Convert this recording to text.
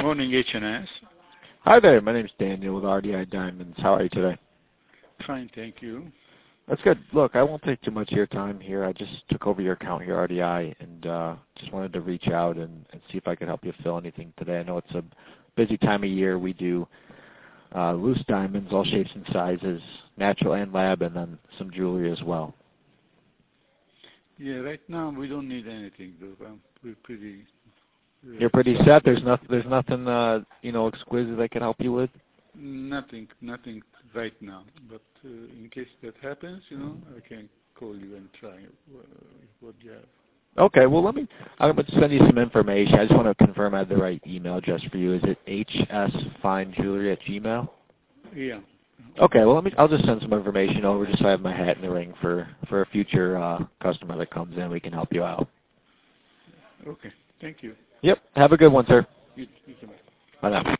Morning, H&S. Hi there. My name's Daniel with RDI Diamonds. How are you today? Fine, thank you. That's good. Look, I won't take too much of your time here. I just took over your account here, RDI, and just wanted to reach out and see if I could help you fill anything today. I know it's a busy time of year. We do loose diamonds, all shapes and sizes, natural and lab, and then some jewelry as well. Yeah, right now we don't need anything, though. We're pretty... You're pretty set? There's nothing exquisite I can help you with? Nothing right now. But in case that happens, I can call you and try what you have. Okay, well, I'm going to send you some information. I just want to confirm I have the right email address for you. Is it hsfinejewelry@gmail.com? Yeah. Okay, well, I'll just send some information over just so I have my hat in the ring for a future customer that comes in. We can help you out. Okay, thank you. Yep, have a good one, sir. You too. Bye now.